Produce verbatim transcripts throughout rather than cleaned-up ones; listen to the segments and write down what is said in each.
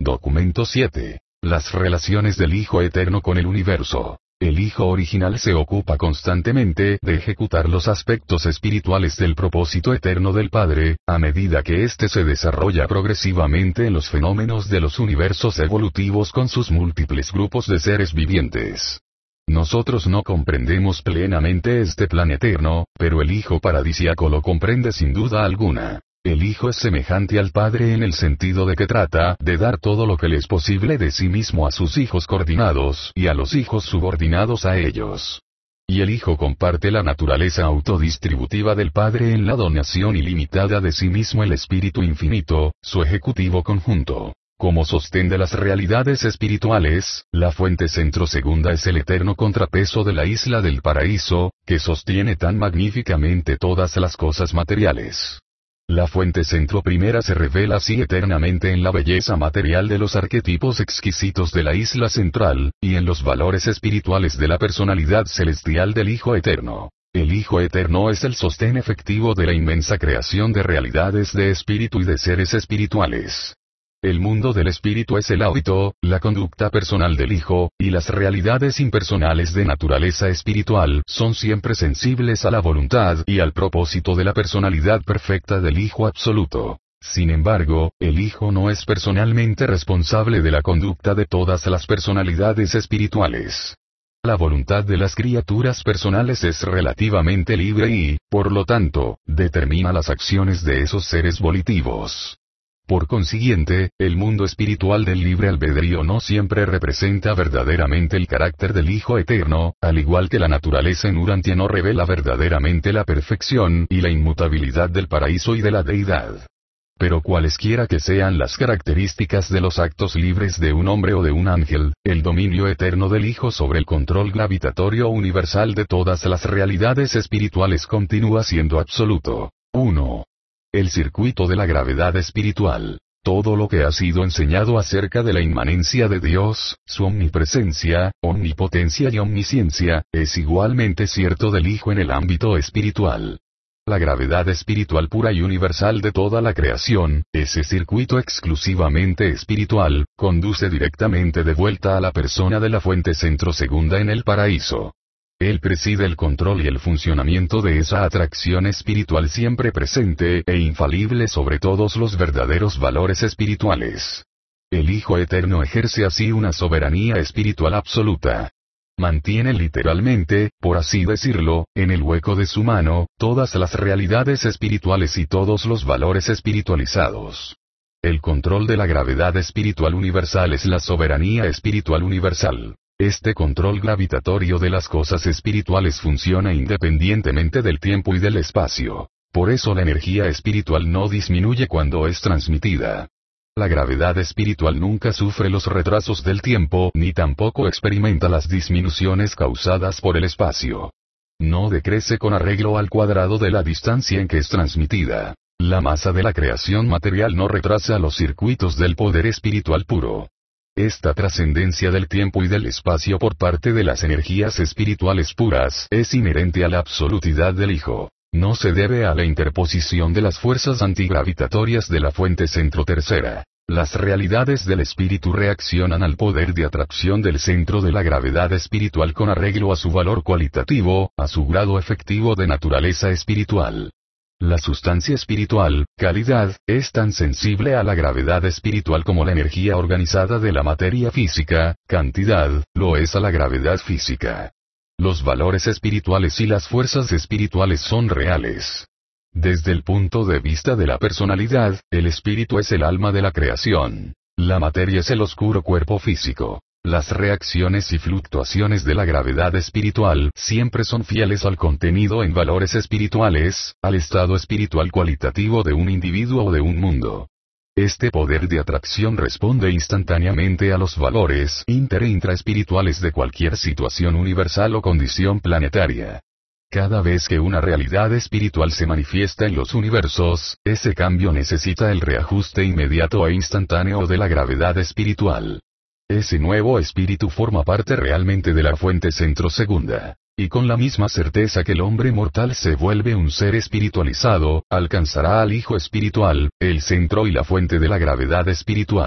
Documento siete. Las relaciones del Hijo Eterno con el universo. El Hijo original se ocupa constantemente de ejecutar los aspectos espirituales del propósito eterno del Padre, a medida que éste se desarrolla progresivamente en los fenómenos de los universos evolutivos con sus múltiples grupos de seres vivientes. Nosotros no comprendemos plenamente este plan eterno, pero el Hijo paradisíaco lo comprende sin duda alguna. El Hijo es semejante al Padre en el sentido de que trata de dar todo lo que le es posible de sí mismo a sus hijos coordinados y a los hijos subordinados a ellos. Y el Hijo comparte la naturaleza autodistributiva del Padre en la donación ilimitada de sí mismo el Espíritu Infinito, su ejecutivo conjunto. Como sostén de las realidades espirituales, la fuente centro segunda es el eterno contrapeso de la isla del paraíso, que sostiene tan magníficamente todas las cosas materiales. La fuente centro primera se revela así eternamente en la belleza material de los arquetipos exquisitos de la isla central, y en los valores espirituales de la personalidad celestial del Hijo Eterno. El Hijo Eterno es el sostén efectivo de la inmensa creación de realidades de espíritu y de seres espirituales. El mundo del espíritu es el hábito, la conducta personal del Hijo, y las realidades impersonales de naturaleza espiritual son siempre sensibles a la voluntad y al propósito de la personalidad perfecta del Hijo absoluto. Sin embargo, el Hijo no es personalmente responsable de la conducta de todas las personalidades espirituales. La voluntad de las criaturas personales es relativamente libre y, por lo tanto, determina las acciones de esos seres volitivos. Por consiguiente, el mundo espiritual del libre albedrío no siempre representa verdaderamente el carácter del Hijo Eterno, al igual que la naturaleza en Urantia no revela verdaderamente la perfección y la inmutabilidad del paraíso y de la deidad. Pero cualesquiera que sean las características de los actos libres de un hombre o de un ángel, el dominio eterno del Hijo sobre el control gravitatorio universal de todas las realidades espirituales continúa siendo absoluto. uno. El circuito de la gravedad espiritual. Todo lo que ha sido enseñado acerca de la inmanencia de Dios, su omnipresencia, omnipotencia y omnisciencia, es igualmente cierto del Hijo en el ámbito espiritual. La gravedad espiritual pura y universal de toda la creación, ese circuito exclusivamente espiritual, conduce directamente de vuelta a la persona de la fuente centro segunda en el paraíso. Él preside el control y el funcionamiento de esa atracción espiritual siempre presente e infalible sobre todos los verdaderos valores espirituales. El Hijo Eterno ejerce así una soberanía espiritual absoluta. Mantiene literalmente, por así decirlo, en el hueco de su mano, todas las realidades espirituales y todos los valores espiritualizados. El control de la gravedad espiritual universal es la soberanía espiritual universal. Este control gravitatorio de las cosas espirituales funciona independientemente del tiempo y del espacio. Por eso la energía espiritual no disminuye cuando es transmitida. La gravedad espiritual nunca sufre los retrasos del tiempo ni tampoco experimenta las disminuciones causadas por el espacio. No decrece con arreglo al cuadrado de la distancia en que es transmitida. La masa de la creación material no retrasa los circuitos del poder espiritual puro. Esta trascendencia del tiempo y del espacio por parte de las energías espirituales puras es inherente a la absolutidad del Hijo. No se debe a la interposición de las fuerzas antigravitatorias de la fuente centro tercera. Las realidades del espíritu reaccionan al poder de atracción del centro de la gravedad espiritual con arreglo a su valor cualitativo, a su grado efectivo de naturaleza espiritual. La sustancia espiritual, calidad, es tan sensible a la gravedad espiritual como la energía organizada de la materia física, cantidad, lo es a la gravedad física. Los valores espirituales y las fuerzas espirituales son reales. Desde el punto de vista de la personalidad, el espíritu es el alma de la creación. La materia es el oscuro cuerpo físico. Las reacciones y fluctuaciones de la gravedad espiritual siempre son fieles al contenido en valores espirituales, al estado espiritual cualitativo de un individuo o de un mundo. Este poder de atracción responde instantáneamente a los valores inter e intraespirituales de cualquier situación universal o condición planetaria. Cada vez que una realidad espiritual se manifiesta en los universos, ese cambio necesita el reajuste inmediato e instantáneo de la gravedad espiritual. Ese nuevo espíritu forma parte realmente de la fuente centro segunda. Y con la misma certeza que el hombre mortal se vuelve un ser espiritualizado, alcanzará al Hijo espiritual, el centro y la fuente de la gravedad espiritual.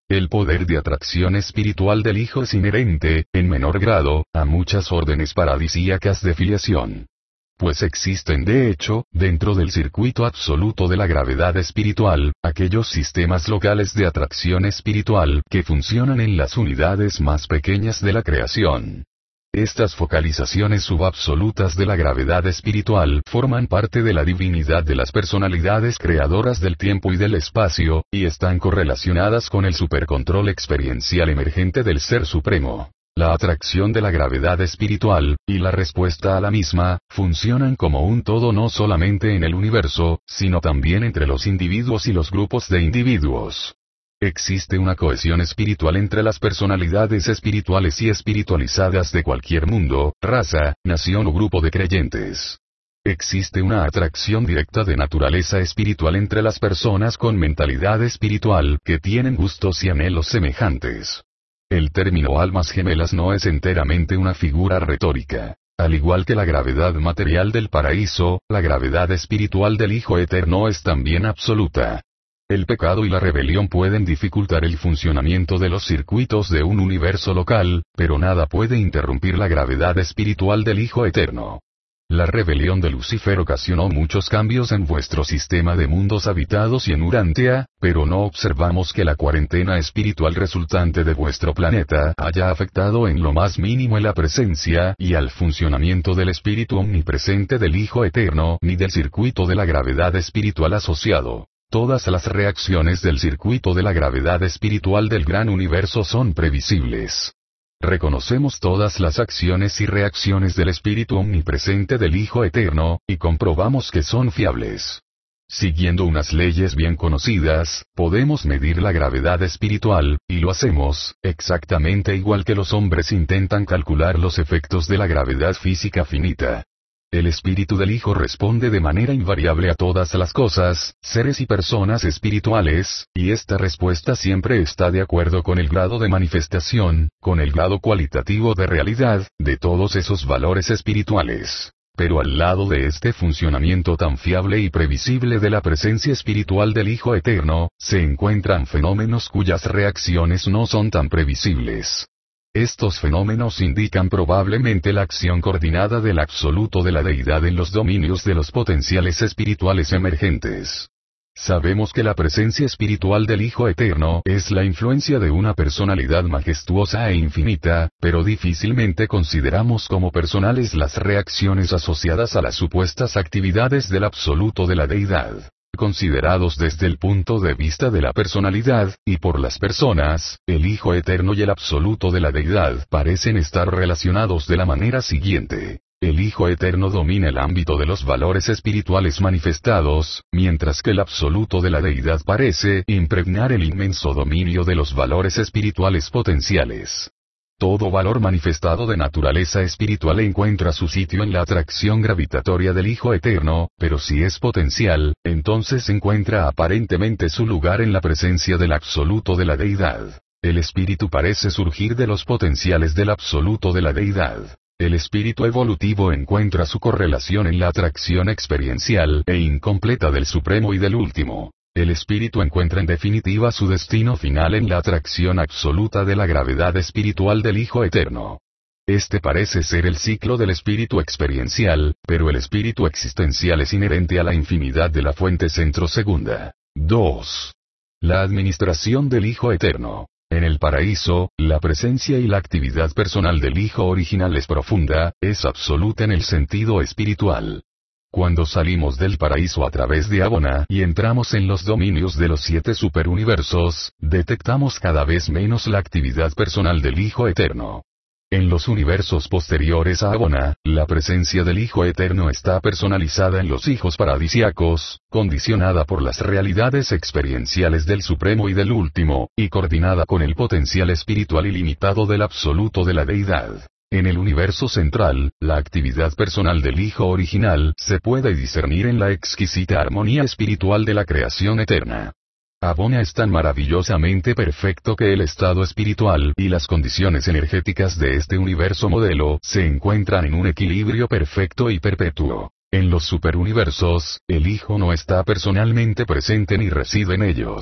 El poder de atracción espiritual del Hijo es inherente, en menor grado, a muchas órdenes paradisíacas de filiación. Pues existen de hecho, dentro del circuito absoluto de la gravedad espiritual, aquellos sistemas locales de atracción espiritual que funcionan en las unidades más pequeñas de la creación. Estas focalizaciones subabsolutas de la gravedad espiritual forman parte de la divinidad de las personalidades creadoras del tiempo y del espacio, y están correlacionadas con el supercontrol experiencial emergente del Ser Supremo. La atracción de la gravedad espiritual, y la respuesta a la misma, funcionan como un todo no solamente en el universo, sino también entre los individuos y los grupos de individuos. Existe una cohesión espiritual entre las personalidades espirituales y espiritualizadas de cualquier mundo, raza, nación o grupo de creyentes. Existe una atracción directa de naturaleza espiritual entre las personas con mentalidad espiritual que tienen gustos y anhelos semejantes. El término almas gemelas no es enteramente una figura retórica. Al igual que la gravedad material del paraíso, la gravedad espiritual del Hijo Eterno es también absoluta. El pecado y la rebelión pueden dificultar el funcionamiento de los circuitos de un universo local, pero nada puede interrumpir la gravedad espiritual del Hijo Eterno. La rebelión de Lucifer ocasionó muchos cambios en vuestro sistema de mundos habitados y en Urantia, pero no observamos que la cuarentena espiritual resultante de vuestro planeta haya afectado en lo más mínimo en la presencia y al funcionamiento del espíritu omnipresente del Hijo Eterno ni del circuito de la gravedad espiritual asociado. Todas las reacciones del circuito de la gravedad espiritual del gran universo son previsibles. Reconocemos todas las acciones y reacciones del espíritu omnipresente del Hijo Eterno, y comprobamos que son fiables. Siguiendo unas leyes bien conocidas, podemos medir la gravedad espiritual, y lo hacemos, exactamente igual que los hombres intentan calcular los efectos de la gravedad física finita. El espíritu del Hijo responde de manera invariable a todas las cosas, seres y personas espirituales, y esta respuesta siempre está de acuerdo con el grado de manifestación, con el grado cualitativo de realidad, de todos esos valores espirituales. Pero al lado de este funcionamiento tan fiable y previsible de la presencia espiritual del Hijo Eterno, se encuentran fenómenos cuyas reacciones no son tan previsibles. Estos fenómenos indican probablemente la acción coordinada del absoluto de la deidad en los dominios de los potenciales espirituales emergentes. Sabemos que la presencia espiritual del Hijo Eterno es la influencia de una personalidad majestuosa e infinita, pero difícilmente consideramos como personales las reacciones asociadas a las supuestas actividades del absoluto de la deidad. Considerados desde el punto de vista de la personalidad, y por las personas, el Hijo Eterno y el absoluto de la deidad parecen estar relacionados de la manera siguiente. El Hijo Eterno domina el ámbito de los valores espirituales manifestados, mientras que el absoluto de la deidad parece impregnar el inmenso dominio de los valores espirituales potenciales. Todo valor manifestado de naturaleza espiritual encuentra su sitio en la atracción gravitatoria del Hijo Eterno, pero si es potencial, entonces encuentra aparentemente su lugar en la presencia del absoluto de la deidad. El espíritu parece surgir de los potenciales del absoluto de la deidad. El espíritu evolutivo encuentra su correlación en la atracción experiencial e incompleta del Supremo y del Último. El espíritu encuentra en definitiva su destino final en la atracción absoluta de la gravedad espiritual del Hijo Eterno. Este parece ser el ciclo del espíritu experiencial, pero el espíritu existencial es inherente a la infinidad de la fuente centro segunda. dos. La administración del Hijo Eterno. En el paraíso, la presencia y la actividad personal del Hijo original es profunda, es absoluta en el sentido espiritual. Cuando salimos del paraíso a través de Abona y entramos en los dominios de los siete superuniversos, detectamos cada vez menos la actividad personal del Hijo Eterno. En los universos posteriores a Abona, la presencia del Hijo Eterno está personalizada en los hijos paradisiacos, condicionada por las realidades experienciales del Supremo y del Último, y coordinada con el potencial espiritual ilimitado del absoluto de la deidad. En el universo central, la actividad personal del Hijo original se puede discernir en la exquisita armonía espiritual de la creación eterna. Abona es tan maravillosamente perfecto que el estado espiritual y las condiciones energéticas de este universo modelo se encuentran en un equilibrio perfecto y perpetuo. En los superuniversos, el Hijo no está personalmente presente ni reside en ellos.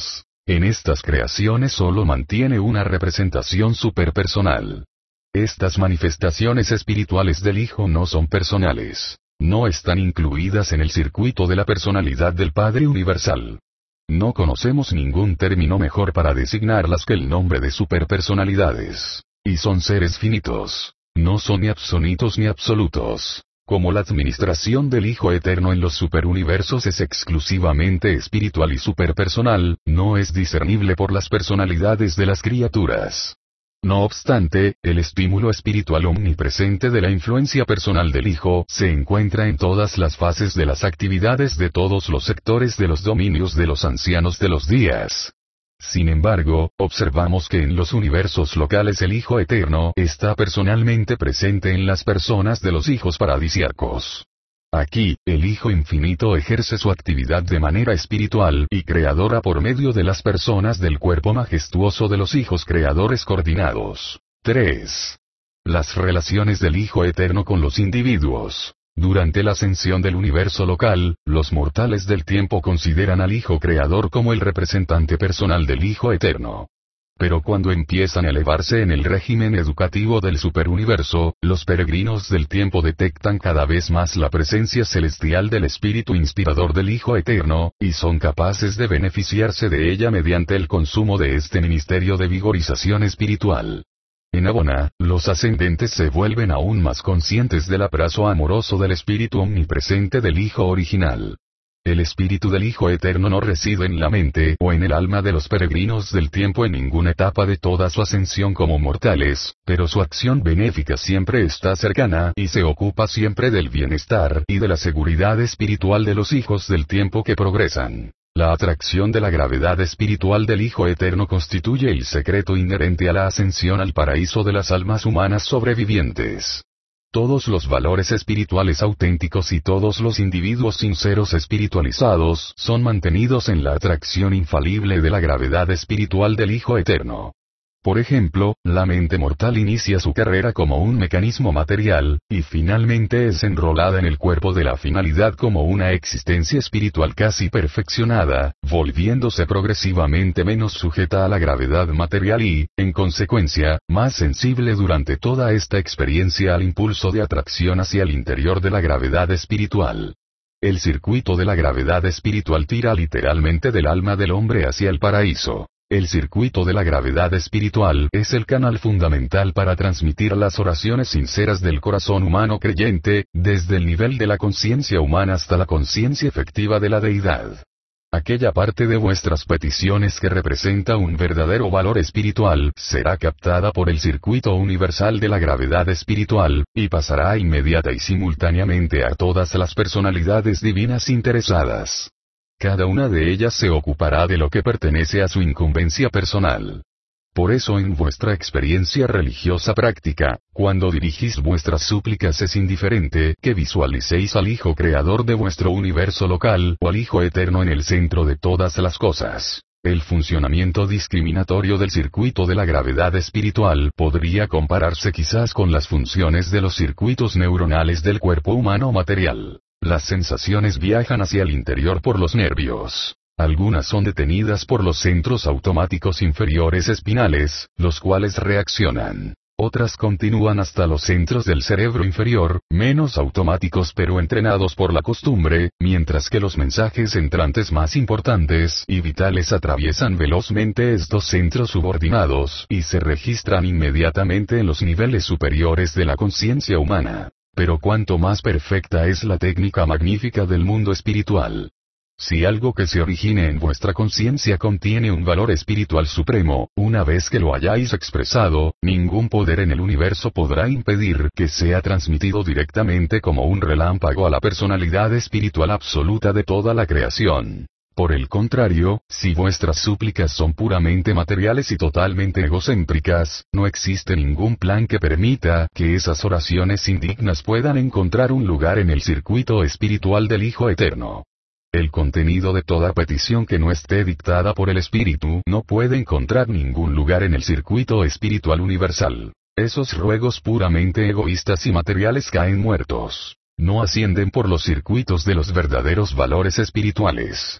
En estas creaciones solo mantiene una representación superpersonal. Estas manifestaciones espirituales del Hijo no son personales. No están incluidas en el circuito de la personalidad del Padre Universal. No conocemos ningún término mejor para designarlas que el nombre de superpersonalidades. Y son seres finitos. No son ni absonitos ni absolutos. Como la administración del Hijo Eterno en los superuniversos es exclusivamente espiritual y superpersonal, no es discernible por las personalidades de las criaturas. No obstante, el estímulo espiritual omnipresente de la influencia personal del Hijo se encuentra en todas las fases de las actividades de todos los sectores de los dominios de los ancianos de los días. Sin embargo, observamos que en los universos locales el Hijo Eterno está personalmente presente en las personas de los hijos paradisiacos. Aquí, el Hijo Infinito ejerce su actividad de manera espiritual y creadora por medio de las personas del cuerpo majestuoso de los hijos creadores coordinados. tres. Las relaciones del Hijo Eterno con los individuos. Durante la ascensión del universo local, los mortales del tiempo consideran al Hijo Creador como el representante personal del Hijo Eterno. Pero cuando empiezan a elevarse en el régimen educativo del superuniverso, los peregrinos del tiempo detectan cada vez más la presencia celestial del espíritu inspirador del Hijo Eterno, y son capaces de beneficiarse de ella mediante el consumo de este ministerio de vigorización espiritual. En Abona, los ascendentes se vuelven aún más conscientes del abrazo amoroso del espíritu omnipresente del Hijo original. El espíritu del Hijo Eterno no reside en la mente o en el alma de los peregrinos del tiempo en ninguna etapa de toda su ascensión como mortales, pero su acción benéfica siempre está cercana y se ocupa siempre del bienestar y de la seguridad espiritual de los hijos del tiempo que progresan. La atracción de la gravedad espiritual del Hijo Eterno constituye el secreto inherente a la ascensión al paraíso de las almas humanas sobrevivientes. Todos los valores espirituales auténticos y todos los individuos sinceros espiritualizados son mantenidos en la atracción infalible de la gravedad espiritual del Hijo Eterno. Por ejemplo, la mente mortal inicia su carrera como un mecanismo material, y finalmente es enrolada en el cuerpo de la finalidad como una existencia espiritual casi perfeccionada, volviéndose progresivamente menos sujeta a la gravedad material y, en consecuencia, más sensible durante toda esta experiencia al impulso de atracción hacia el interior de la gravedad espiritual. El circuito de la gravedad espiritual tira literalmente del alma del hombre hacia el paraíso. El circuito de la gravedad espiritual es el canal fundamental para transmitir las oraciones sinceras del corazón humano creyente, desde el nivel de la conciencia humana hasta la conciencia efectiva de la deidad. Aquella parte de vuestras peticiones que representa un verdadero valor espiritual será captada por el circuito universal de la gravedad espiritual, y pasará inmediata y simultáneamente a todas las personalidades divinas interesadas. Cada una de ellas se ocupará de lo que pertenece a su incumbencia personal. Por eso en vuestra experiencia religiosa práctica, cuando dirigís vuestras súplicas es indiferente que visualicéis al Hijo Creador de vuestro universo local o al Hijo Eterno en el centro de todas las cosas. El funcionamiento discriminatorio del circuito de la gravedad espiritual podría compararse quizás con las funciones de los circuitos neuronales del cuerpo humano material. Las sensaciones viajan hacia el interior por los nervios. Algunas son detenidas por los centros automáticos inferiores espinales, los cuales reaccionan. Otras continúan hasta los centros del cerebro inferior, menos automáticos pero entrenados por la costumbre, mientras que los mensajes entrantes más importantes y vitales atraviesan velozmente estos centros subordinados y se registran inmediatamente en los niveles superiores de la conciencia humana. Pero cuanto más perfecta es la técnica magnífica del mundo espiritual. Si algo que se origine en vuestra conciencia contiene un valor espiritual supremo, una vez que lo hayáis expresado, ningún poder en el universo podrá impedir que sea transmitido directamente como un relámpago a la personalidad espiritual absoluta de toda la creación. Por el contrario, si vuestras súplicas son puramente materiales y totalmente egocéntricas, no existe ningún plan que permita que esas oraciones indignas puedan encontrar un lugar en el circuito espiritual del Hijo Eterno. El contenido de toda petición que no esté dictada por el Espíritu no puede encontrar ningún lugar en el circuito espiritual universal. Esos ruegos puramente egoístas y materiales caen muertos. No ascienden por los circuitos de los verdaderos valores espirituales.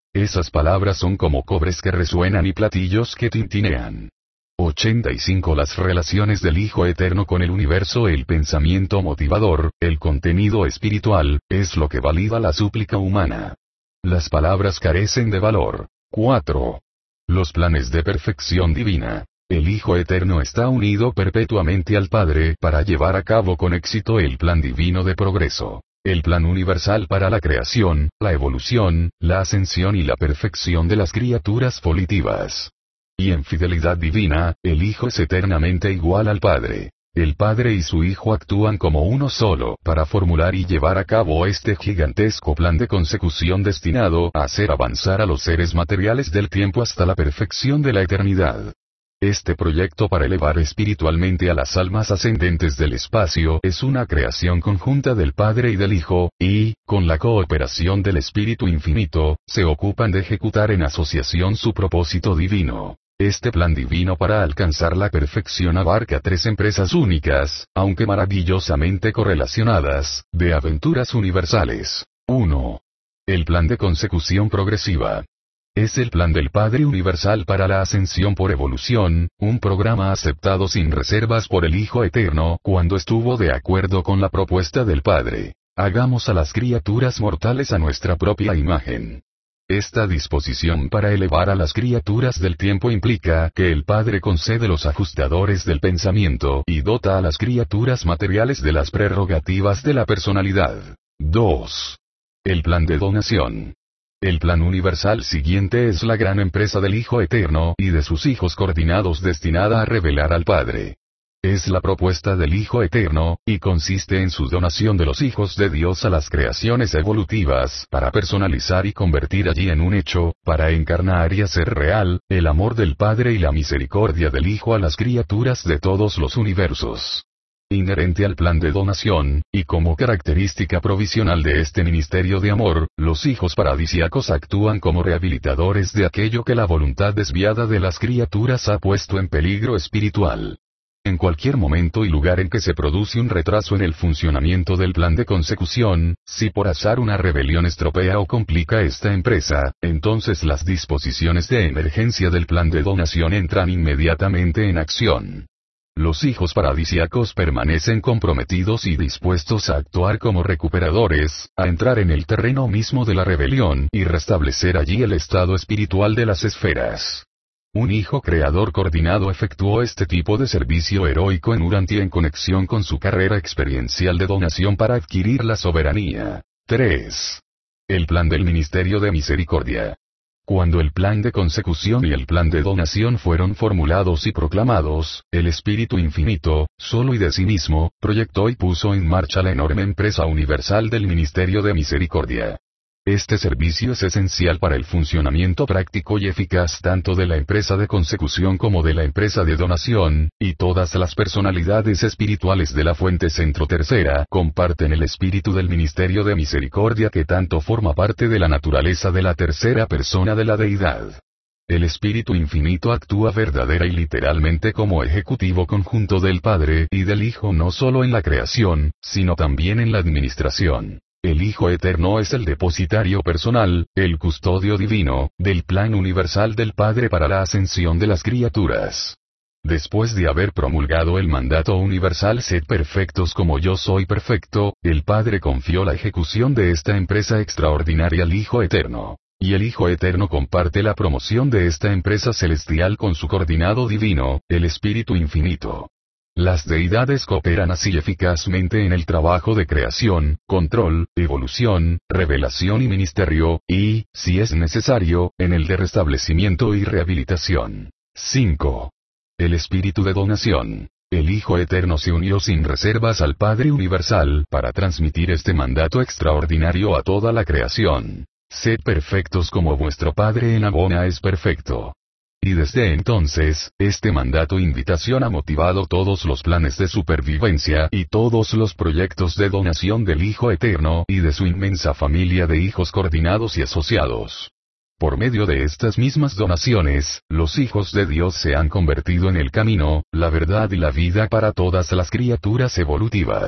Esas palabras son como cobres que resuenan y platillos que tintinean. ochenta y cinco Las relaciones del Hijo Eterno con el universo. El pensamiento motivador, el contenido espiritual, es lo que valida la súplica humana. Las palabras carecen de valor. cuatro. Los planes de perfección divina. El Hijo Eterno está unido perpetuamente al Padre para llevar a cabo con éxito el plan divino de progreso. El plan universal para la creación, la evolución, la ascensión y la perfección de las criaturas volitivas. Y en fidelidad divina, el Hijo es eternamente igual al Padre. El Padre y su Hijo actúan como uno solo para formular y llevar a cabo este gigantesco plan de consecución destinado a hacer avanzar a los seres materiales del tiempo hasta la perfección de la eternidad. Este proyecto para elevar espiritualmente a las almas ascendentes del espacio es una creación conjunta del Padre y del Hijo, y, con la cooperación del Espíritu Infinito, se ocupan de ejecutar en asociación su propósito divino. Este plan divino para alcanzar la perfección abarca tres empresas únicas, aunque maravillosamente correlacionadas, de aventuras universales. uno. El plan de consecución progresiva. Es el plan del Padre Universal para la ascensión por evolución, un programa aceptado sin reservas por el Hijo Eterno cuando estuvo de acuerdo con la propuesta del Padre. Hagamos a las criaturas mortales a nuestra propia imagen. Esta disposición para elevar a las criaturas del tiempo implica que el Padre concede los ajustadores del pensamiento y dota a las criaturas materiales de las prerrogativas de la personalidad. dos. El plan de donación. El plan universal siguiente es la gran empresa del Hijo Eterno y de sus hijos coordinados destinada a revelar al Padre. Es la propuesta del Hijo Eterno, y consiste en su donación de los hijos de Dios a las creaciones evolutivas para personalizar y convertir allí en un hecho, para encarnar y hacer real, el amor del Padre y la misericordia del Hijo a las criaturas de todos los universos. Inherente al plan de donación, y como característica provisional de este ministerio de amor, los hijos paradisíacos actúan como rehabilitadores de aquello que la voluntad desviada de las criaturas ha puesto en peligro espiritual. En cualquier momento y lugar en que se produce un retraso en el funcionamiento del plan de consecución, si por azar una rebelión estropea o complica esta empresa, entonces las disposiciones de emergencia del plan de donación entran inmediatamente en acción. Los hijos paradisíacos permanecen comprometidos y dispuestos a actuar como recuperadores, a entrar en el terreno mismo de la rebelión y restablecer allí el estado espiritual de las esferas. Un hijo creador coordinado efectuó este tipo de servicio heroico en Urantia en conexión con su carrera experiencial de donación para adquirir la soberanía. tres. El plan del Ministerio de Misericordia. Cuando el plan de consecución y el plan de donación fueron formulados y proclamados, el Espíritu Infinito, solo y de sí mismo, proyectó y puso en marcha la enorme empresa universal del Ministerio de Misericordia. Este servicio es esencial para el funcionamiento práctico y eficaz tanto de la empresa de consecución como de la empresa de donación, y todas las personalidades espirituales de la fuente centro tercera comparten el espíritu del Ministerio de Misericordia que tanto forma parte de la naturaleza de la tercera persona de la deidad. El Espíritu Infinito actúa verdadera y literalmente como ejecutivo conjunto del Padre y del Hijo no solo en la creación, sino también en la administración. El Hijo Eterno es el depositario personal, el custodio divino, del plan universal del Padre para la ascensión de las criaturas. Después de haber promulgado el mandato universal sed perfectos como yo soy perfecto, el Padre confió la ejecución de esta empresa extraordinaria al Hijo Eterno. Y el Hijo Eterno comparte la promoción de esta empresa celestial con su coordinado divino, el Espíritu Infinito. Las deidades cooperan así eficazmente en el trabajo de creación, control, evolución, revelación y ministerio, y, si es necesario, en el de restablecimiento y rehabilitación. cinco. El espíritu de donación. El Hijo Eterno se unió sin reservas al Padre Universal para transmitir este mandato extraordinario a toda la creación. Sed perfectos como vuestro Padre en Abona es perfecto. Y desde entonces, este mandato-invitación ha motivado todos los planes de supervivencia y todos los proyectos de donación del Hijo Eterno y de su inmensa familia de hijos coordinados y asociados. Por medio de estas mismas donaciones, los hijos de Dios se han convertido en el camino, la verdad y la vida para todas las criaturas evolutivas.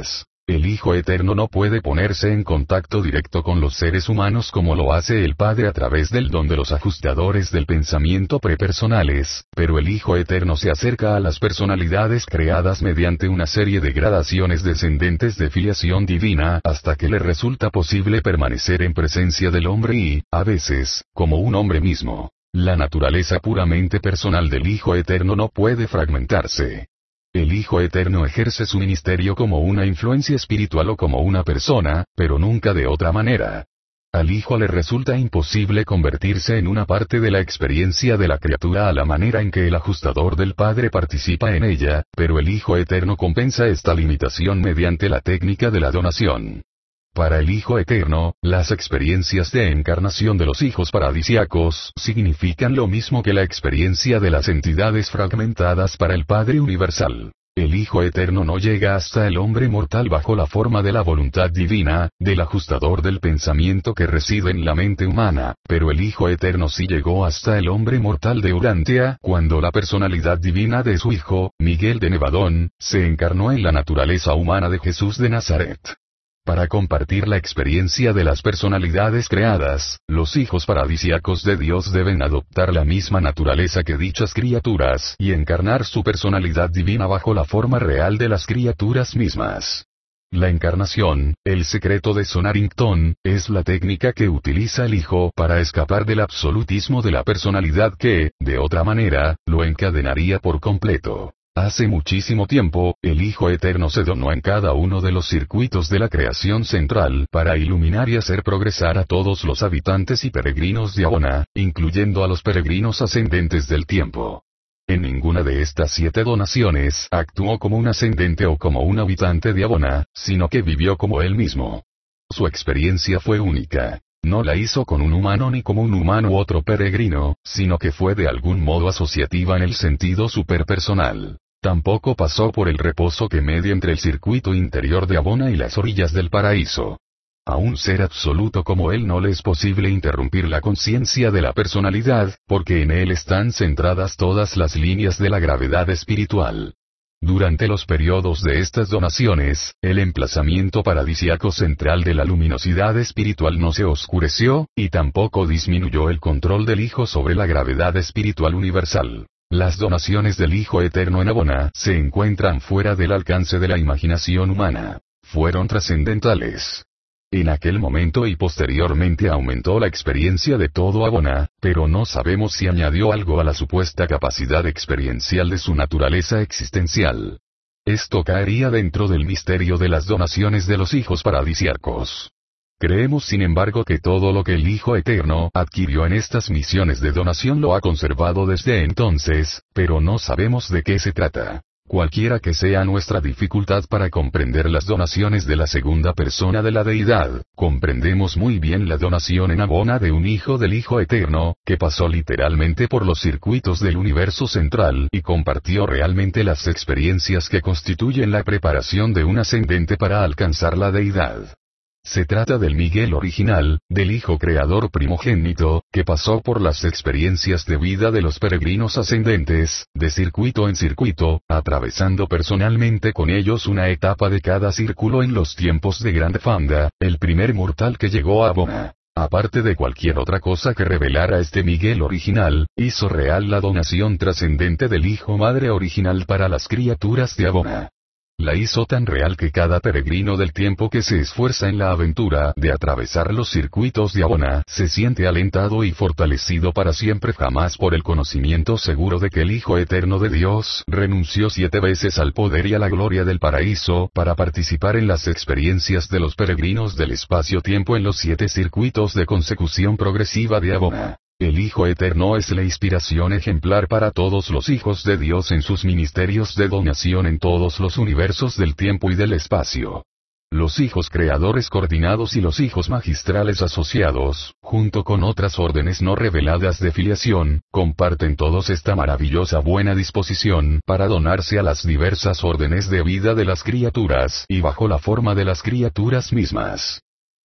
El Hijo Eterno no puede ponerse en contacto directo con los seres humanos como lo hace el Padre a través del don de los ajustadores del pensamiento prepersonales, pero el Hijo Eterno se acerca a las personalidades creadas mediante una serie de gradaciones descendentes de filiación divina hasta que le resulta posible permanecer en presencia del hombre y, a veces, como un hombre mismo. La naturaleza puramente personal del Hijo Eterno no puede fragmentarse. El Hijo Eterno ejerce su ministerio como una influencia espiritual o como una persona, pero nunca de otra manera. Al Hijo le resulta imposible convertirse en una parte de la experiencia de la criatura a la manera en que el ajustador del Padre participa en ella, pero el Hijo Eterno compensa esta limitación mediante la técnica de la donación. Para el Hijo Eterno, las experiencias de encarnación de los hijos paradisiacos significan lo mismo que la experiencia de las entidades fragmentadas para el Padre Universal. El Hijo Eterno no llega hasta el hombre mortal bajo la forma de la voluntad divina, del ajustador del pensamiento que reside en la mente humana, pero el Hijo Eterno sí llegó hasta el hombre mortal de Urantia cuando la personalidad divina de su Hijo, Miguel de Nevadón, se encarnó en la naturaleza humana de Jesús de Nazaret. Para compartir la experiencia de las personalidades creadas, los hijos paradisíacos de Dios deben adoptar la misma naturaleza que dichas criaturas y encarnar su personalidad divina bajo la forma real de las criaturas mismas. La encarnación, el secreto de Sonarington, es la técnica que utiliza el Hijo para escapar del absolutismo de la personalidad que, de otra manera, lo encadenaría por completo. Hace muchísimo tiempo, el Hijo Eterno se donó en cada uno de los circuitos de la creación central para iluminar y hacer progresar a todos los habitantes y peregrinos de Abona, incluyendo a los peregrinos ascendentes del tiempo. En ninguna de estas siete donaciones actuó como un ascendente o como un habitante de Abona, sino que vivió como él mismo. Su experiencia fue única. No la hizo con un humano ni como un humano u otro peregrino, sino que fue de algún modo asociativa en el sentido superpersonal. Tampoco pasó por el reposo que media entre el circuito interior de Abona y las orillas del paraíso. A un ser absoluto como él no le es posible interrumpir la conciencia de la personalidad, porque en él están centradas todas las líneas de la gravedad espiritual. Durante los periodos de estas donaciones, el emplazamiento paradisíaco central de la luminosidad espiritual no se oscureció, y tampoco disminuyó el control del Hijo sobre la gravedad espiritual universal. Las donaciones del Hijo Eterno en Abona se encuentran fuera del alcance de la imaginación humana. Fueron trascendentales. En aquel momento y posteriormente aumentó la experiencia de todo Abona, pero no sabemos si añadió algo a la supuesta capacidad experiencial de su naturaleza existencial. Esto caería dentro del misterio de las donaciones de los hijos paradisiacos. Creemos sin embargo que todo lo que el Hijo Eterno adquirió en estas misiones de donación lo ha conservado desde entonces, pero no sabemos de qué se trata. Cualquiera que sea nuestra dificultad para comprender las donaciones de la segunda persona de la deidad, comprendemos muy bien la donación en Abona de un hijo del Hijo Eterno, que pasó literalmente por los circuitos del universo central y compartió realmente las experiencias que constituyen la preparación de un ascendente para alcanzar la deidad. Se trata del Miguel original, del Hijo Creador primogénito, que pasó por las experiencias de vida de los peregrinos ascendentes, de circuito en circuito, atravesando personalmente con ellos una etapa de cada círculo en los tiempos de Grande Fanda, el primer mortal que llegó a Abona. Aparte de cualquier otra cosa que revelara este Miguel original, hizo real la donación trascendente del Hijo Madre original para las criaturas de Abona. La hizo tan real que cada peregrino del tiempo que se esfuerza en la aventura de atravesar los circuitos de Abona se siente alentado y fortalecido para siempre jamás por el conocimiento seguro de que el Hijo Eterno de Dios renunció siete veces al poder y a la gloria del paraíso para participar en las experiencias de los peregrinos del espacio-tiempo en los siete circuitos de consecución progresiva de Abona. El Hijo Eterno es la inspiración ejemplar para todos los hijos de Dios en sus ministerios de donación en todos los universos del tiempo y del espacio. Los hijos creadores coordinados y los hijos magistrales asociados, junto con otras órdenes no reveladas de filiación, comparten todos esta maravillosa buena disposición para donarse a las diversas órdenes de vida de las criaturas y bajo la forma de las criaturas mismas.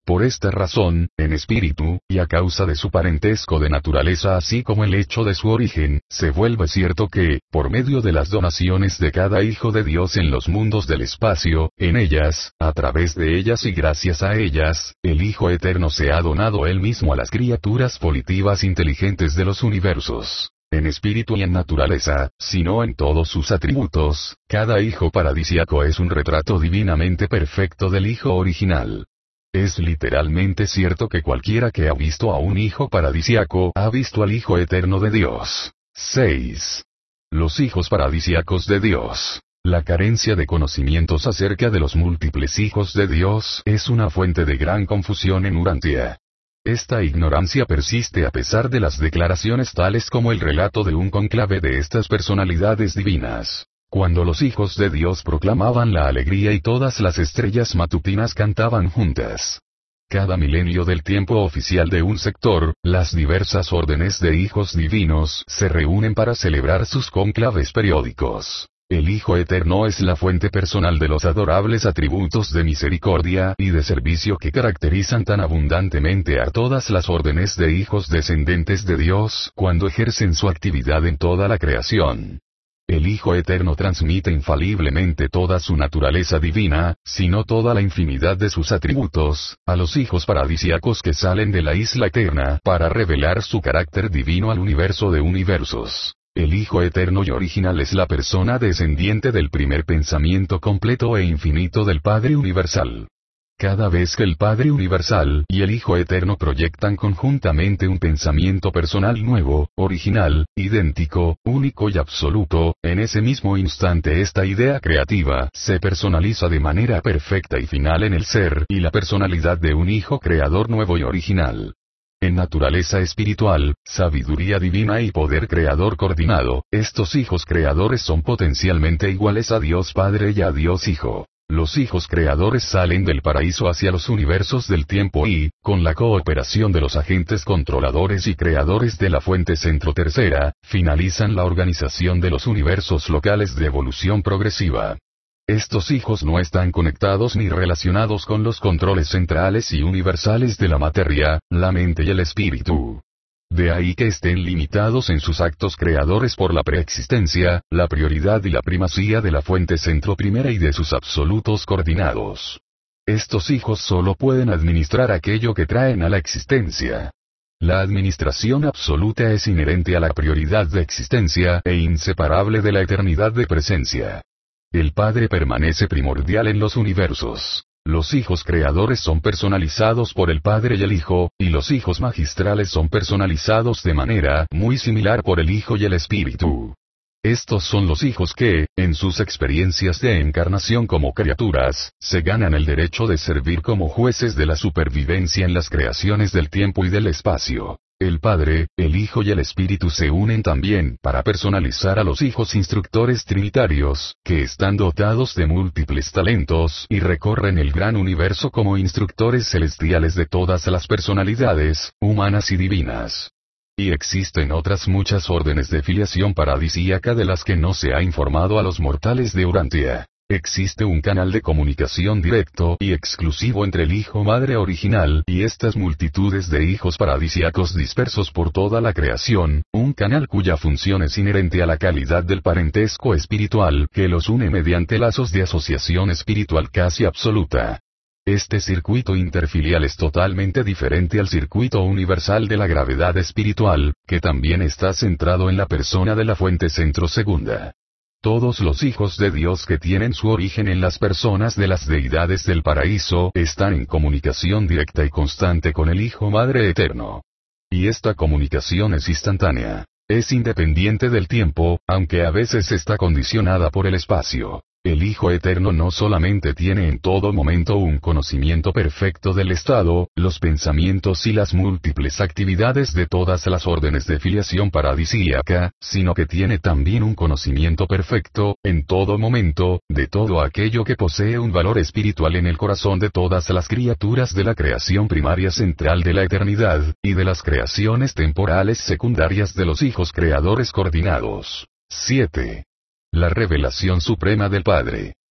Por esta razón, en espíritu, y a causa de su parentesco de naturaleza así como el hecho de su origen, se vuelve cierto que, por medio de las donaciones de cada hijo de Dios en los mundos del espacio, en ellas, a través de ellas y gracias a ellas, el Hijo Eterno se ha donado él mismo a las criaturas volitivas inteligentes de los universos. En espíritu y en naturaleza, sino en todos sus atributos, cada hijo paradisiaco es un retrato divinamente perfecto del Hijo original. Es literalmente cierto que cualquiera que ha visto a un hijo paradisiaco ha visto al Hijo Eterno de Dios. seis. Los hijos paradisiacos de Dios. La carencia de conocimientos acerca de los múltiples hijos de Dios es una fuente de gran confusión en Urantia. Esta ignorancia persiste a pesar de las declaraciones tales como el relato de un conclave de estas personalidades divinas. Cuando los hijos de Dios proclamaban la alegría y todas las estrellas matutinas cantaban juntas. Cada milenio del tiempo oficial de un sector, las diversas órdenes de hijos divinos se reúnen para celebrar sus conclaves periódicos. El Hijo Eterno es la fuente personal de los adorables atributos de misericordia y de servicio que caracterizan tan abundantemente a todas las órdenes de hijos descendentes de Dios cuando ejercen su actividad en toda la creación. El Hijo Eterno transmite infaliblemente toda su naturaleza divina, sino toda la infinidad de sus atributos, a los hijos paradisiacos que salen de la isla eterna para revelar su carácter divino al universo de universos. El Hijo Eterno y original es la persona descendiente del primer pensamiento completo e infinito del Padre Universal. Cada vez que el Padre Universal y el Hijo Eterno proyectan conjuntamente un pensamiento personal nuevo, original, idéntico, único y absoluto, en ese mismo instante esta idea creativa se personaliza de manera perfecta y final en el ser y la personalidad de un Hijo Creador nuevo y original. En naturaleza espiritual, sabiduría divina y poder creador coordinado, estos hijos creadores son potencialmente iguales a Dios Padre y a Dios Hijo. Los hijos creadores salen del paraíso hacia los universos del tiempo y, con la cooperación de los agentes controladores y creadores de la fuente centro tercera, finalizan la organización de los universos locales de evolución progresiva. Estos hijos no están conectados ni relacionados con los controles centrales y universales de la materia, la mente y el espíritu. De ahí que estén limitados en sus actos creadores por la preexistencia, la prioridad y la primacía de la fuente centro primera y de sus absolutos coordinados. Estos hijos solo pueden administrar aquello que traen a la existencia. La administración absoluta es inherente a la prioridad de existencia e inseparable de la eternidad de presencia. El Padre permanece primordial en los universos. Los hijos creadores son personalizados por el Padre y el Hijo, y los hijos magistrales son personalizados de manera muy similar por el Hijo y el Espíritu. Estos son los hijos que, en sus experiencias de encarnación como criaturas, se ganan el derecho de servir como jueces de la supervivencia en las creaciones del tiempo y del espacio. El Padre, el Hijo y el Espíritu se unen también para personalizar a los hijos instructores trinitarios, que están dotados de múltiples talentos y recorren el gran universo como instructores celestiales de todas las personalidades, humanas y divinas. Y existen otras muchas órdenes de filiación paradisíaca de las que no se ha informado a los mortales de Urantia. Existe un canal de comunicación directo y exclusivo entre el Hijo Madre original y estas multitudes de hijos paradisiacos dispersos por toda la creación, un canal cuya función es inherente a la calidad del parentesco espiritual que los une mediante lazos de asociación espiritual casi absoluta. Este circuito interfilial es totalmente diferente al circuito universal de la gravedad espiritual, que también está centrado en la persona de la fuente centro segunda. Todos los hijos de Dios que tienen su origen en las personas de las deidades del paraíso están en comunicación directa y constante con el Hijo Madre Eterno. Y esta comunicación es instantánea. Es independiente del tiempo, aunque a veces está condicionada por el espacio. El Hijo Eterno no solamente tiene en todo momento un conocimiento perfecto del estado, los pensamientos y las múltiples actividades de todas las órdenes de filiación paradisíaca, sino que tiene también un conocimiento perfecto, en todo momento, de todo aquello que posee un valor espiritual en el corazón de todas las criaturas de la creación primaria central de la eternidad, y de las creaciones temporales secundarias de los hijos creadores coordinados. siete. La revelación suprema del Padre.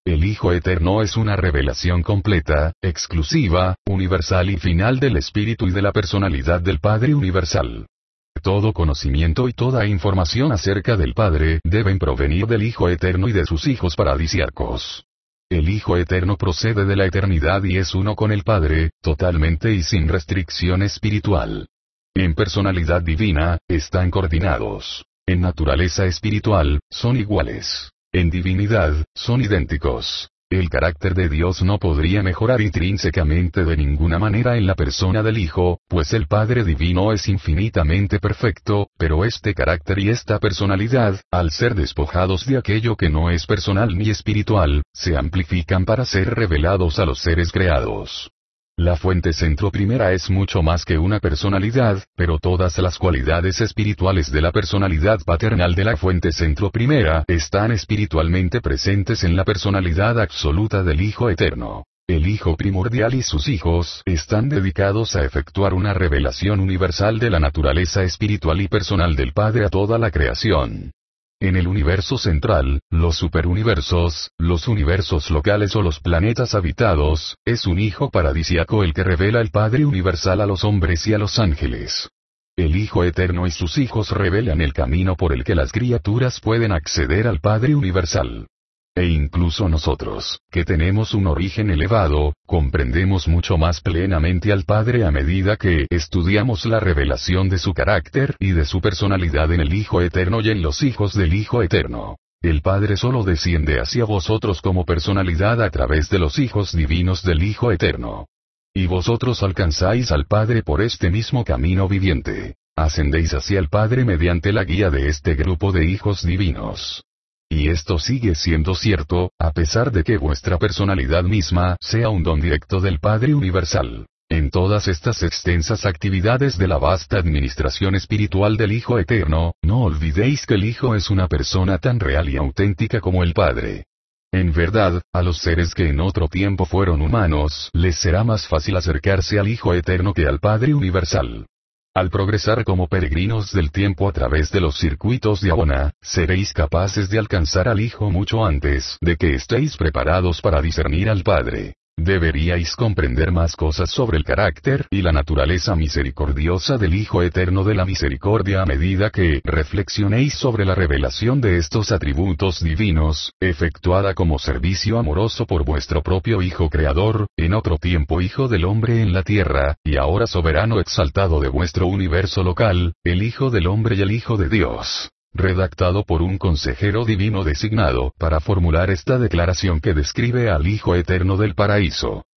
El Hijo Eterno es una revelación completa, exclusiva, universal y final del Espíritu y de la personalidad del Padre Universal. Todo conocimiento y toda información acerca del Padre deben provenir del Hijo Eterno y de sus hijos paradisiacos. El Hijo Eterno procede de la eternidad y es uno con el Padre, totalmente y sin restricción espiritual. En personalidad divina, están coordinados. En naturaleza espiritual, son iguales. En divinidad, son idénticos. El carácter de Dios no podría mejorar intrínsecamente de ninguna manera en la persona del Hijo, pues el Padre Divino es infinitamente perfecto, pero este carácter y esta personalidad, al ser despojados de aquello que no es personal ni espiritual, se amplifican para ser revelados a los seres creados. La fuente centro primera es mucho más que una personalidad, pero todas las cualidades espirituales de la personalidad paternal de la fuente centro primera están espiritualmente presentes en la personalidad absoluta del Hijo Eterno. El Hijo primordial y sus hijos están dedicados a efectuar una revelación universal de la naturaleza espiritual y personal del Padre a toda la creación. En el universo central, los superuniversos, los universos locales o los planetas habitados, es un Hijo paradisiaco el que revela el Padre Universal a los hombres y a los ángeles. El Hijo Eterno y sus hijos revelan el camino por el que las criaturas pueden acceder al Padre Universal. E incluso nosotros, que tenemos un origen elevado, comprendemos mucho más plenamente al Padre a medida que estudiamos la revelación de su carácter y de su personalidad en el Hijo Eterno y en los hijos del Hijo Eterno. El Padre solo desciende hacia vosotros como personalidad a través de los hijos divinos del Hijo Eterno. Y vosotros alcanzáis al Padre por este mismo camino viviente. Ascendéis hacia el Padre mediante la guía de este grupo de hijos divinos. Y esto sigue siendo cierto, a pesar de que vuestra personalidad misma sea un don directo del Padre Universal. En todas estas extensas actividades de la vasta administración espiritual del Hijo Eterno, no olvidéis que el Hijo es una persona tan real y auténtica como el Padre. En verdad, a los seres que en otro tiempo fueron humanos, les será más fácil acercarse al Hijo Eterno que al Padre Universal. Al progresar como peregrinos del tiempo a través de los circuitos de Abona, seréis capaces de alcanzar al Hijo mucho antes de que estéis preparados para discernir al Padre. Deberíais comprender más cosas sobre el carácter y la naturaleza misericordiosa del Hijo Eterno de la Misericordia a medida que reflexionéis sobre la revelación de estos atributos divinos, efectuada como servicio amoroso por vuestro propio Hijo Creador, en otro tiempo Hijo del Hombre en la tierra, y ahora soberano exaltado de vuestro universo local, el Hijo del Hombre y el Hijo de Dios. Redactado por un consejero divino designado para formular esta declaración que describe al Hijo Eterno del Paraíso.